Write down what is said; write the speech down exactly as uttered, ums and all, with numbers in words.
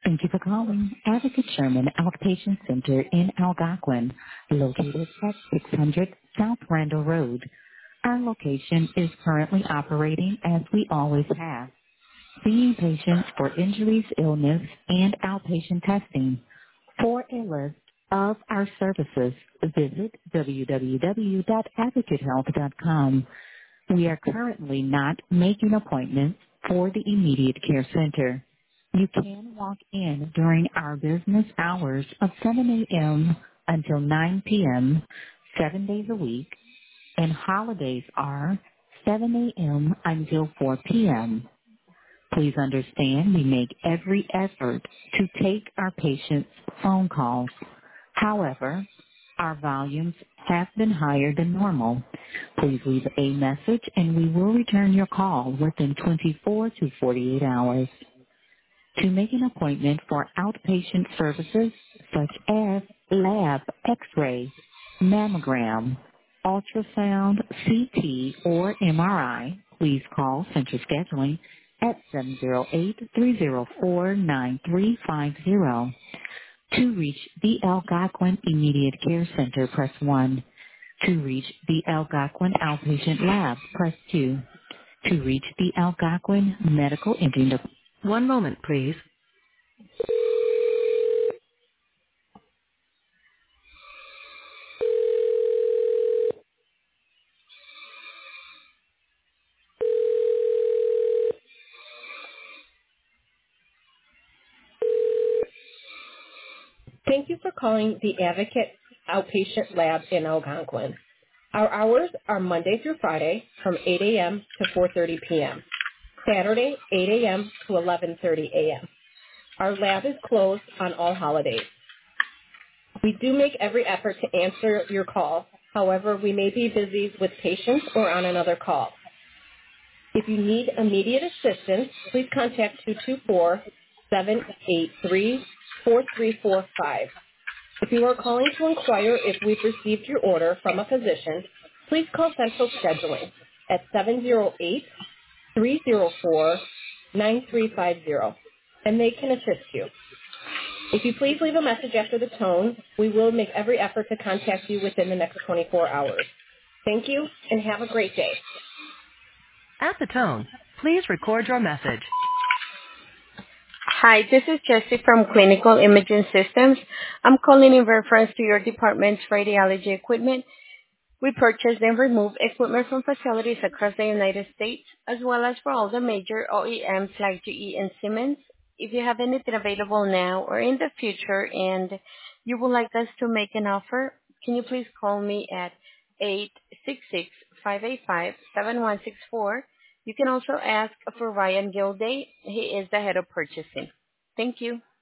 Thank you for calling Advocate Sherman Outpatient Center in Algonquin, located at six hundred South Randall Road. Our location is currently operating as we always have, seeing patients for injuries, illness, and outpatient testing. For a list of our services, visit w w w dot advocate health dot com. We are currently not making appointments for the immediate care center. You can walk in during our business hours of seven a.m. until nine p.m., seven days a week, and holidays are seven a.m. until four p.m. Please understand we make every effort to take our patients' phone calls. However, our volumes have been higher than normal. Please leave a message and we will return your call within twenty-four to forty-eight hours. To make an appointment for outpatient services such as lab, x-ray, mammogram, ultrasound, C T, or M R I, please call Central Scheduling at seven zero eight, three zero four, nine three five zero. To reach the Algonquin Immediate Care Center, press one. To reach the Algonquin Outpatient Lab, press two. To reach the Algonquin Medical Imaging Department. One moment, please. Thank you for calling the Advocate Outpatient Lab in Algonquin. Our hours are Monday through Friday from eight a.m. to four thirty p.m. Saturday, eight a.m. to eleven thirty a.m. Our lab is closed on all holidays. We do make every effort to answer your call. However, we may be busy with patients or on another call. If you need immediate assistance, please contact two two four, seven eight three, four three four five. If you are calling to inquire if we've received your order from a physician, please call Central Scheduling at seven zero eight, three zero four, nine three five zero, and they can assist you. If you please leave a message after the tone, we will make every effort to contact you within the next twenty-four hours. Thank you, and have a great day. At the tone, please record your message. Hi, this is Jessie from Clinical Imaging Systems. I'm calling in reference to your department's radiology equipment. We purchase and remove equipment from facilities across the United States, as well as for all the major O E Ms like G E and Siemens. If you have anything available now or in the future and you would like us to make an offer, can you please call me at eight six six, five eight five, seven one six four. You can also ask for Ryan Gilday. He is the head of purchasing. Thank you.